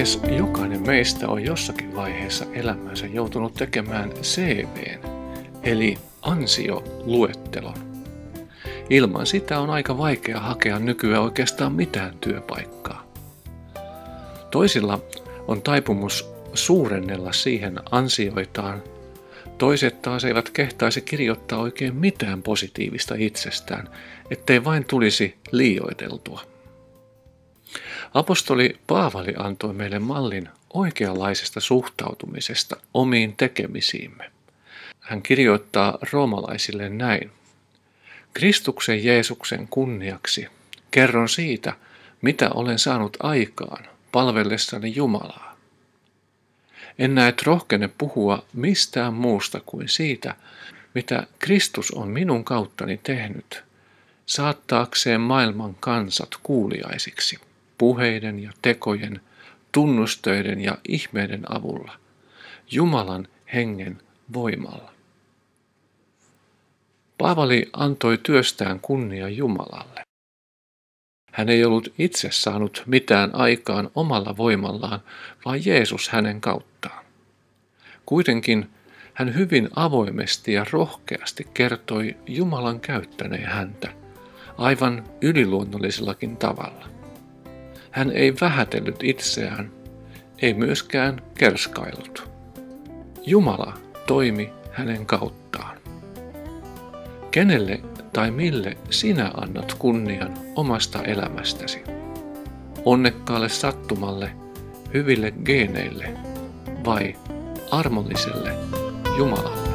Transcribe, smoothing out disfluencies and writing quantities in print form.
Lähes jokainen meistä on jossakin vaiheessa elämänsä joutunut tekemään CV:n, eli ansioluettelon. Ilman sitä on aika vaikea hakea nykyään oikeastaan mitään työpaikkaa. Toisilla on taipumus suurennella siihen ansioitaan, toiset taas eivät kehtaisi kirjoittaa oikein mitään positiivista itsestään, ettei vain tulisi liioiteltua. Apostoli Paavali antoi meille mallin oikeanlaisesta suhtautumisesta omiin tekemisiimme. Hän kirjoittaa roomalaisille näin. Kristuksen Jeesuksen kunniaksi kerron siitä, mitä olen saanut aikaan palvellessani Jumalaa. En näet rohkene puhua mistään muusta kuin siitä, mitä Kristus on minun kauttani tehnyt, saattaakseen maailman kansat kuuliaisiksi, puheiden ja tekojen, tunnustöiden ja ihmeiden avulla, Jumalan hengen voimalla. Paavali antoi työstään kunnia Jumalalle. Hän ei ollut itse saanut mitään aikaan omalla voimallaan, vaan Jeesus hänen kauttaan. Kuitenkin hän hyvin avoimesti ja rohkeasti kertoi Jumalan käyttäneen häntä, aivan yliluonnollisellakin tavalla. Hän ei vähätellyt itseään, ei myöskään kerskaillut. Jumala toimi hänen kauttaan. Kenelle tai mille sinä annat kunnian omasta elämästäsi? Onnekkaalle sattumalle, hyville geeneille vai armolliselle Jumalalle?